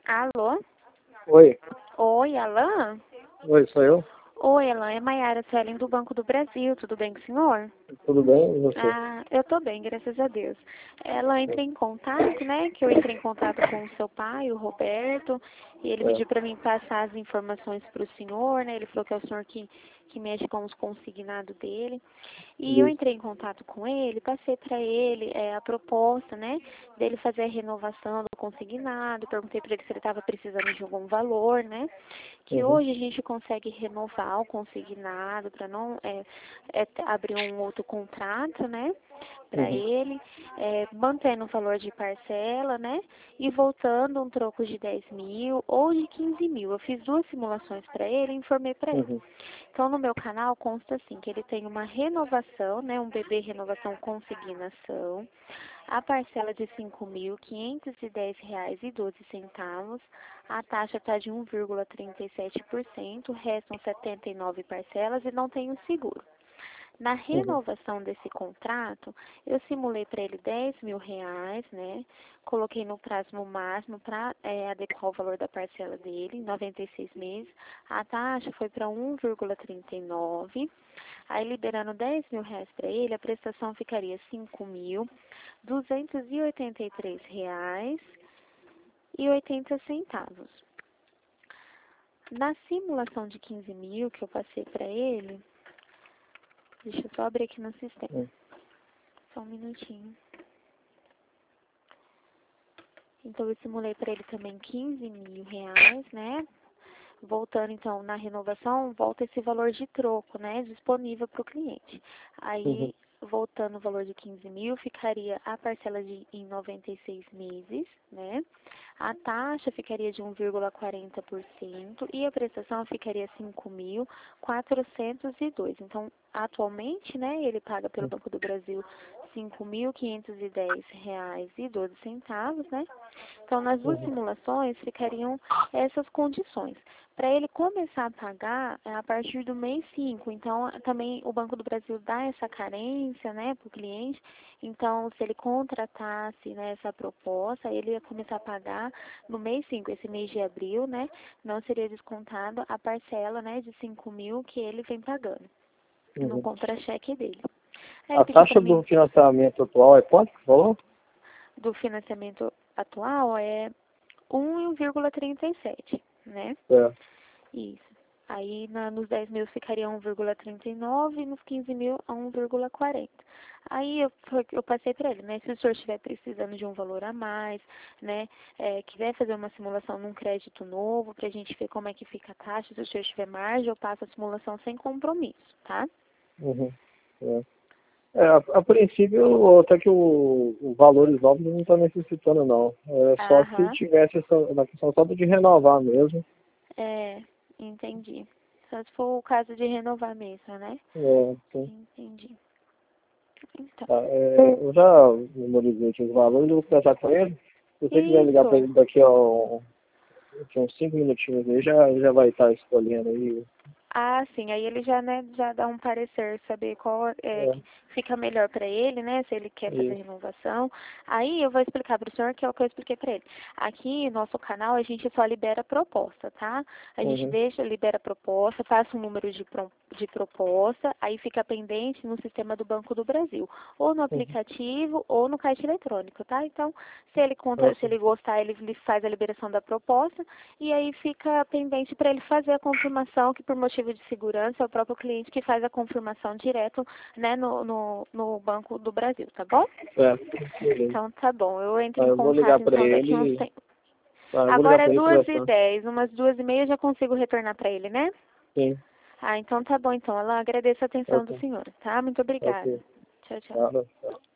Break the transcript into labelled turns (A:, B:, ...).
A: Alô?
B: Oi.
A: Oi, Alan?
B: Oi, sou eu.
A: Oi, Alan, é Maiara Suelen do Banco do Brasil, tudo bem com o senhor?
B: Tudo bem? E você?
A: Ah, eu tô bem, graças a Deus. Ela entrou em contato, né, que eu entrei em contato com o seu pai, o Roberto, e ele
B: É.
A: pediu para mim passar as informações para o senhor, né, ele falou que é o senhor que mexe com os consignados dele. E eu
B: Isso.
A: entrei em contato com ele, passei para ele a proposta, né, dele fazer a renovação do consignado, perguntei para ele se ele estava precisando de algum valor, né, que
B: Uhum.
A: hoje a gente consegue renovar o consignado para não abrir um outro contrato, né, para
B: Uhum.
A: ele, mantendo o valor de parcela, né, e voltando um troco de 10 mil ou de 15 mil. Eu fiz duas simulações para ele e informei para ele.
B: Uhum.
A: Então, no meu canal consta assim, que ele tem uma renovação, né, um bebê renovação consignação, a parcela de R$ 5.510,12, a taxa está de 1,37%, restam 79 parcelas e não tem o seguro. Na
B: Uhum.
A: renovação desse contrato, eu simulei para ele R$ 10.000, né? Coloquei no prazo no máximo para adequar o valor da parcela dele, em 96 meses. A taxa foi para 1,39. Aí, liberando R$ 10.000 para ele, a prestação ficaria R$ 5.283,80. Na simulação de 15 mil que eu passei para ele, deixa eu só abrir aqui no sistema.
B: Uhum.
A: Só um minutinho. Então, eu simulei para ele também R$ 15.000, né? Voltando, então, na renovação, volta esse valor de troco, né? Disponível para o cliente.
B: Uhum.
A: Aí, voltando o valor de 15 mil, ficaria a parcela em 96 meses, né? A taxa ficaria de 1,40% e a prestação ficaria 5.402. Então, atualmente, né, ele paga pelo Banco do Brasil R$ 5.510,12, né? Então, nas duas
B: Uhum.
A: simulações ficariam essas condições. Para ele começar a pagar a partir do mês 5. Então, também o Banco do Brasil dá essa carência, né, para o cliente. Então, se ele contratasse, né, essa proposta, ele ia começar a pagar no mês 5, esse mês de abril, né, não seria descontado a parcela, né, de 5 mil que ele vem pagando no
B: Uhum.
A: contra-cheque dele. Aí ele
B: A
A: pediu
B: taxa
A: para
B: do
A: mim,
B: financiamento atual é quanto que falou?
A: do financiamento atual, é 1,37, né?
B: É.
A: Isso. Aí nos 10 mil ficaria 1,39 e nos 15 mil a 1,40. Aí eu passei para ele, né? Se o senhor estiver precisando de um valor a mais, né? Quiser fazer uma simulação num crédito novo, para a gente ver como é que fica a taxa, se o senhor tiver margem, eu passo a simulação sem compromisso, tá?
B: Uhum. É. A princípio, até que o valores novos não está necessitando, não. É só se
A: Aham.
B: tivesse na questão só de renovar mesmo.
A: Entendi. Só se for o caso de renovar mesmo, né?
B: É, sim.
A: Entendi. Então,
B: Tá, eu já memorizei aqui os valores, eu vou conversar com ele. Se você quiser ligar para
A: isso.
B: ele daqui a uns 5 minutinhos aí, já vai estar escolhendo aí.
A: Ah, sim, aí ele já, né, já dá um parecer, saber qual
B: É,
A: que fica melhor para ele, né, se ele quer fazer
B: isso.
A: renovação. Aí eu vou explicar para o senhor que é o que eu expliquei para ele. Aqui no nosso canal a gente só libera proposta, tá? A gente
B: Uhum,
A: libera proposta, passa um número de proposta, aí fica pendente no sistema do Banco do Brasil, ou no
B: uhum.
A: aplicativo ou no caixa eletrônico, tá? Então, se
B: Assim.
A: ele gostar, ele faz a liberação da proposta e aí fica pendente para ele fazer a confirmação, que por motivo de segurança é o próprio cliente que faz a confirmação direto, né, no Banco do Brasil, tá bom?
B: Certo, beleza.
A: Então tá bom, eu entro
B: Tá,
A: em
B: eu vou ligar
A: contato
B: para
A: então daqui uns
B: ele.
A: tempos.
B: Tá, eu vou ligar
A: Agora é
B: para ele
A: 2h10,
B: conversar.
A: umas 2h30 eu já consigo retornar para ele, né?
B: Sim,
A: Ah, então tá bom então, ela agradeço a atenção do
B: ok.
A: senhor, tá? Muito obrigada.
B: Ok.
A: Tchau, tchau.
B: Tá, tá.